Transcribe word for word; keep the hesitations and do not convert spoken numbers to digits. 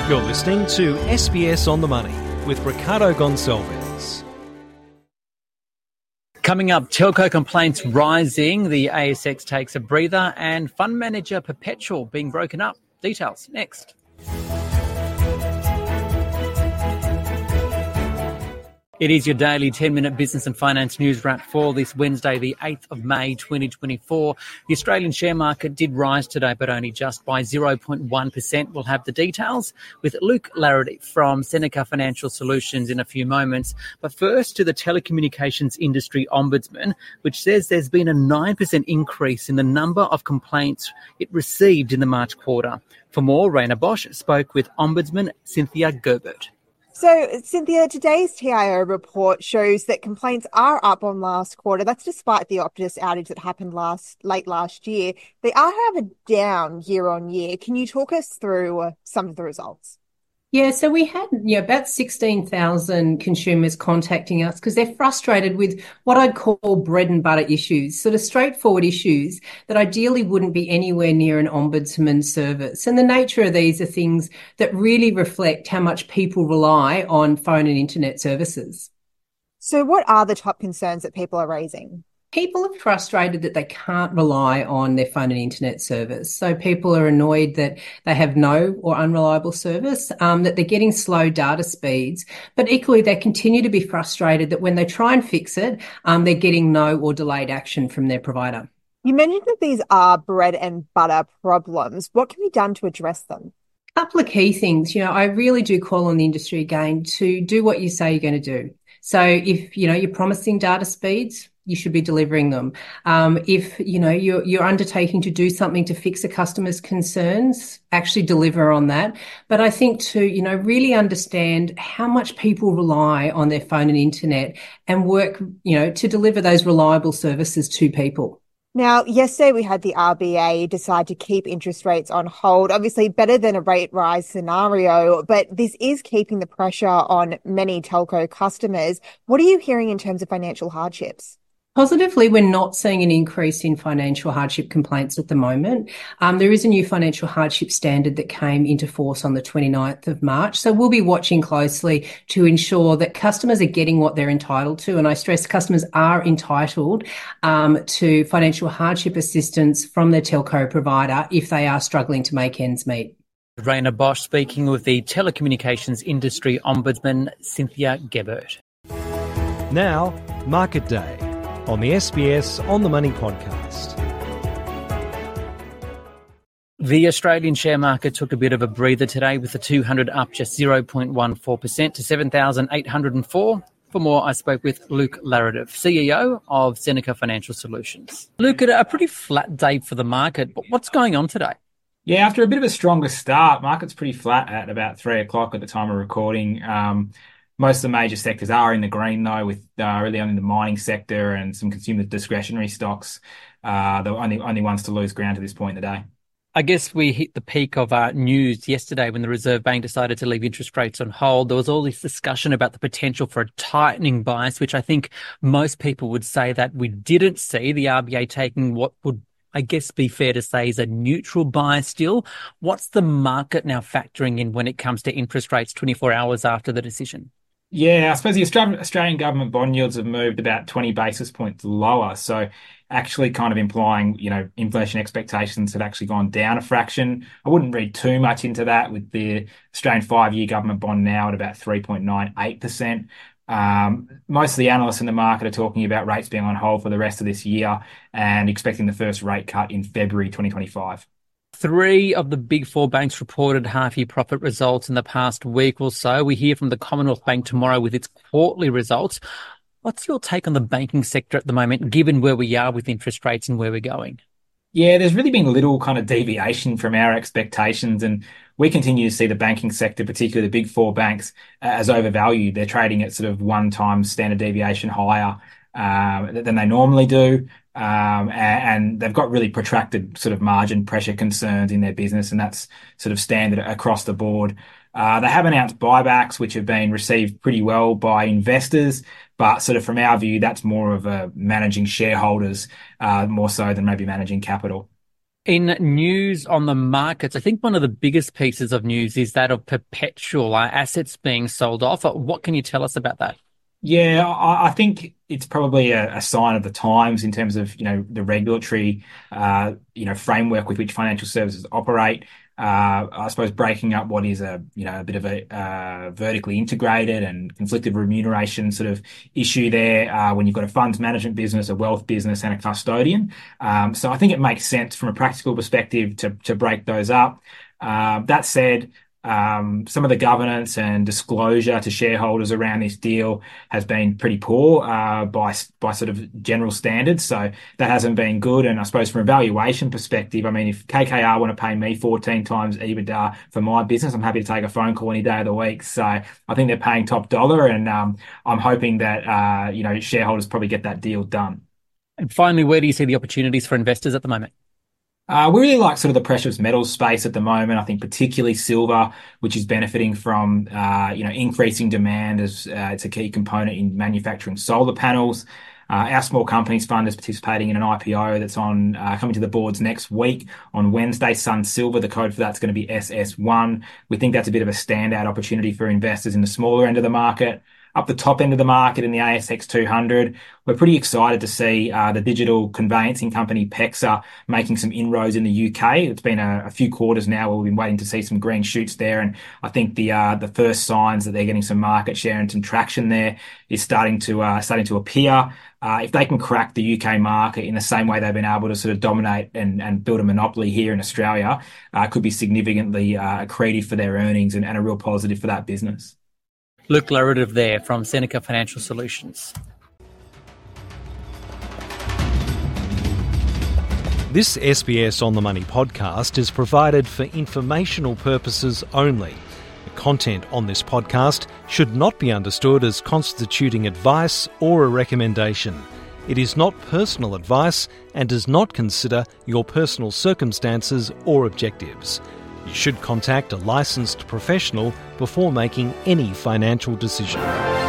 You're listening to S B S On The Money with Ricardo Gonçalves. Coming up, telco complaints rising, the A S X takes a breather, and fund manager Perpetual being broken up. Details next. It is your daily ten-minute business and finance news wrap for this Wednesday, the eighth of May, twenty twenty-four. The Australian share market did rise today, but only just by zero point one percent. We'll have the details with Luke Larrity from Seneca Financial Solutions in a few moments. But first to the Telecommunications Industry Ombudsman, which says there's been a nine percent increase in the number of complaints it received in the March quarter. For more, Raina Bosch spoke with Ombudsman Cynthia Gerbert. So, Cynthia, today's T I O report shows that complaints are up on last quarter. That's despite the Optus outage that happened last late last year. They are, however, down year on year. Can you talk us through uh, some of the results? Yeah, so we had you know, about sixteen thousand consumers contacting us because they're frustrated with what I'd call bread and butter issues, sort of straightforward issues that ideally wouldn't be anywhere near an ombudsman service. And the nature of these are things that really reflect how much people rely on phone and internet services. So what are the top concerns that people are raising? People are frustrated that they can't rely on their phone and internet service. So people are annoyed that they have no or unreliable service, um, that they're getting slow data speeds, but equally they continue to be frustrated that when they try and fix it, um, they're getting no or delayed action from their provider. You mentioned that these are bread and butter problems. What can be done to address them? A couple of key things. You know, I really do call on the industry again to do what you say you're going to do. So if, you know, you're promising data speeds, you should be delivering them. Um, if, you know, you're, you're undertaking to do something to fix a customer's concerns, actually deliver on that. But I think to, you know, really understand how much people rely on their phone and internet and work, you know, to deliver those reliable services to people. Now, yesterday we had the R B A decide to keep interest rates on hold, obviously better than a rate rise scenario, but this is keeping the pressure on many telco customers. What are you hearing in terms of financial hardships? Positively, we're not seeing an increase in financial hardship complaints at the moment. Um, there is a new financial hardship standard that came into force on the twenty-ninth of March. So we'll be watching closely to ensure that customers are getting what they're entitled to. And I stress customers are entitled um, to financial hardship assistance from their telco provider if they are struggling to make ends meet. Raina Bosch speaking with the Telecommunications Industry Ombudsman Cynthia Gerbert. Now, Market Day on the S B S On The Money podcast. The Australian share market took a bit of a breather today with the two hundred up just zero point one four percent to seven thousand eight hundred four. For more, I spoke with Luke Larrity, C E O of Seneca Financial Solutions. Luke, a pretty flat day for the market, but what's going on today? Yeah, after a bit of a stronger start, market's pretty flat at about three o'clock at the time of recording. Um, Most of the major sectors are in the green, though, with uh, really only the mining sector and some consumer discretionary stocks, uh, the only only ones to lose ground to this point in the day. I guess we hit the peak of our news yesterday when the Reserve Bank decided to leave interest rates on hold. There was all this discussion about the potential for a tightening bias, which I think most people would say that we didn't see. The R B A taking what would, I guess, be fair to say is a neutral bias still. What's the market now factoring in when it comes to interest rates twenty-four hours after the decision? Yeah, I suppose the Australian government bond yields have moved about twenty basis points lower. So actually kind of implying, you know, inflation expectations have actually gone down a fraction. I wouldn't read too much into that with the Australian five-year government bond now at about three point nine eight percent. Um, most of the analysts in the market are talking about rates being on hold for the rest of this year and expecting the first rate cut in February twenty twenty-five. Three of the big four banks reported half-year profit results in the past week or so. We hear from the Commonwealth Bank tomorrow with its quarterly results. What's your take on the banking sector at the moment, given where we are with interest rates and where we're going? Yeah, there's really been little kind of deviation from our expectations, and we continue to see the banking sector, particularly the big four banks, as overvalued. They're trading at sort of one times standard deviation higher um, than they normally do. Um, and, and they've got really protracted sort of margin pressure concerns in their business, and that's sort of standard across the board. Uh, they have announced buybacks, which have been received pretty well by investors, but sort of from our view, that's more of a managing shareholders, uh, more so than maybe managing capital. In news on the markets, I think one of the biggest pieces of news is that of Perpetual uh, assets being sold off. What can you tell us about that? Yeah, I, I think it's probably a, a sign of the times in terms of, you know, the regulatory, uh, you know, framework with which financial services operate. Uh, I suppose breaking up what is a, you know, a bit of a uh, vertically integrated and conflicted remuneration sort of issue there uh, when you've got a funds management business, a wealth business, and a custodian. Um, so I think it makes sense from a practical perspective to to break those up. Uh, that said, Um, some of the governance and disclosure to shareholders around this deal has been pretty poor uh, by by sort of general standards. So that hasn't been good. And I suppose from a valuation perspective, I mean, if K K R want to pay me fourteen times EBITDA for my business, I'm happy to take a phone call any day of the week. So I think they're paying top dollar, and um, I'm hoping that uh, you know shareholders probably get that deal done. And finally, where do you see the opportunities for investors at the moment? Uh, we really like sort of the precious metals space at the moment. I think particularly silver, which is benefiting from, uh, you know, increasing demand as uh, it's a key component in manufacturing solar panels. Uh, our small companies fund is participating in an I P O that's on uh, coming to the boards next week on Wednesday. Sun Silver, the code for that's going to be S S one. We think that's a bit of a standout opportunity for investors in the smaller end of the market. Up the top end of the market in the A S X two hundred, we're pretty excited to see uh, the digital conveyancing company PEXA making some inroads in the U K. It's been a, a few quarters now where we've been waiting to see some green shoots there, and I think the uh, the first signs that they're getting some market share and some traction there is starting to uh, starting to appear. Uh, if they can crack the U K market in the same way they've been able to sort of dominate and, and build a monopoly here in Australia, uh, could be significantly uh, accretive for their earnings and, and a real positive for that business. Luke Laretive there from Seneca Financial Solutions. This S B S On The Money podcast is provided for informational purposes only. The content on this podcast should not be understood as constituting advice or a recommendation. It is not personal advice and does not consider your personal circumstances or objectives. You should contact a licensed professional before making any financial decision.